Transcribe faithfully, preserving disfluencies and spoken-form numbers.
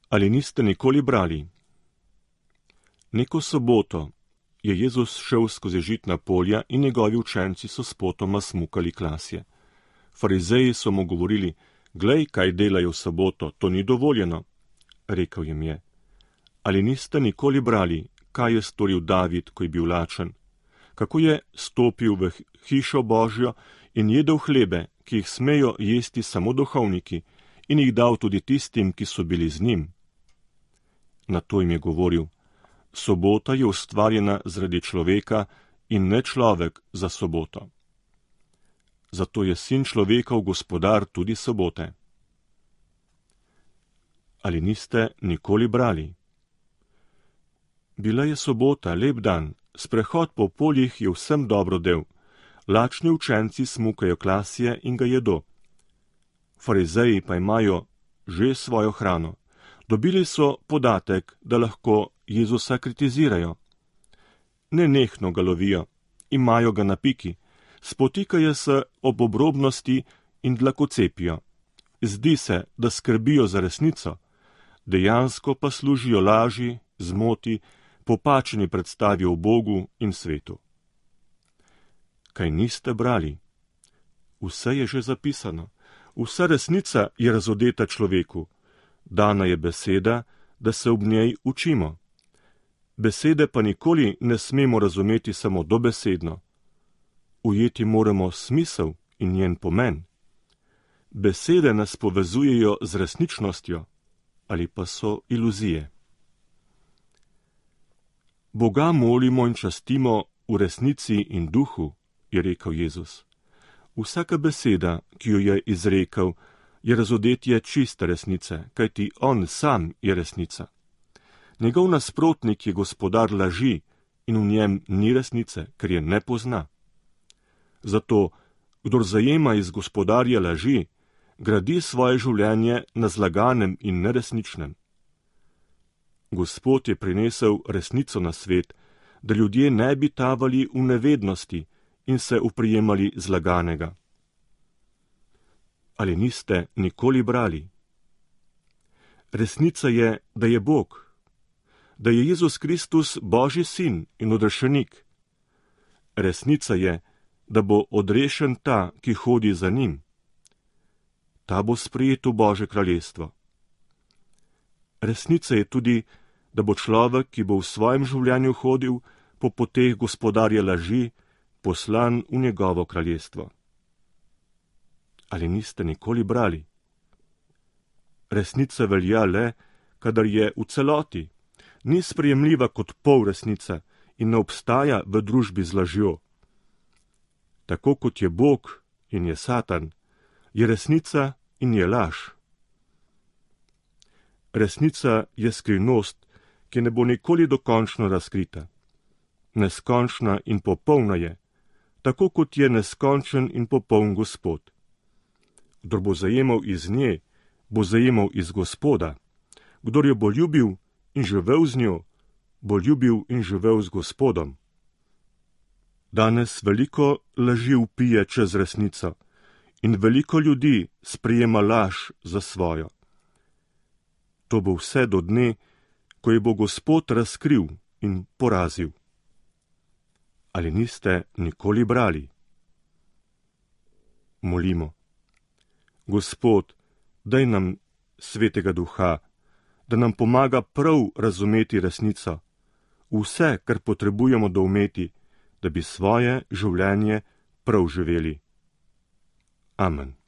Ali niste nikoli brali? Neko soboto je Jezus šel skozi žitna polja in njegovi učenci so spotoma smukali klasje. Farizeji so mu govorili: "Glej, kaj delajo v soboto, to ni dovoljeno." Rekel jim je: "Ali niste nikoli brali, kaj je storil David, ko je bil lačen? Kako je stopil v hišo Božjo in jedel hlebe, ki jih smejo jesti samo duhovniki, in jih dal tudi tistim, ki so bili z njim?" Na to jim je govoril: "Sobota je ustvarjena zaradi človeka in ne človek za soboto. Zato je sin človekov gospodar tudi sobote." Ali niste nikoli brali? Bila je sobota, lep dan, sprehod po poljih je vsem dobro del, lačni učenci smukajo klasje in ga jedo. Farizeji pa imajo že svojo hrano. Dobili so podatek, da lahko Jezusa kritizirajo. Nenehno ga lovijo, imajo ga na piki, spotikajo se ob obrobnosti in dlakocepijo. Zdi se, da skrbijo za resnico, dejansko pa služijo laži, zmoti, popačeni predstavi o Bogu in svetu. Kaj niste brali? Vse je že zapisano. Vsa resnica je razodeta človeku. Dana je beseda, da se ob njej učimo. Besede pa nikoli ne smemo razumeti samo dobesedno. Ujeti moramo smisel in njen pomen. Besede nas povezujejo z resničnostjo, ali pa so iluzije. Boga molimo in častimo v resnici in duhu, je rekel Jezus. Vsaka beseda, ki jo je izrekel, je razodetje čiste resnice, kajti on sam je resnica. Njegov nasprotnik je gospodar laži in v njem ni resnice, ker je ne pozna. Zato, kdor zajema iz gospodarja laži, gradi svoje življenje na zlaganem in neresničnem. Gospod je prinesel resnico na svet, da ljudje ne bi tavali v nevednosti in se uprijemali zlaganega. Ali niste nikoli brali? Resnica je, da je Bog, da je Jezus Kristus Božji sin in odrešenik. Resnica je, da bo odrešen ta, ki hodi za njim. Ta bo sprejet v Božje kraljestvo. Resnica je tudi, da bo človek, ki bo v svojem življenju hodil po poteh gospodarja laži, poslan v njegovo kraljestvo. Ali niste nikoli brali? Resnica velja le, kadar je v celoti, ni sprejemljiva kot pol resnica in ne obstaja v družbi z lažjo. Tako kot je Bog in je Satan, je resnica in je laž. Resnica je skrivnost, ki ne bo nikoli dokončno razkrita. Neskončna in popolna je, tako kot je neskončen in popoln Gospod. Kdor bo zajemal iz nje, bo zajemal iz Gospoda. Kdor jo bo ljubil in živel z njo, bo ljubil in živel z Gospodom. Danes veliko laži vpije čez resnico in veliko ljudi sprejema laž za svojo. To bo vse do dne, ko je bo Gospod razkril in porazil. Ali niste nikoli brali? Molimo. Gospod, daj nam Svetega Duha, da nam pomaga prav razumeti resnico, vse, kar potrebujemo doumeti, da bi svoje življenje prav živeli. Amen.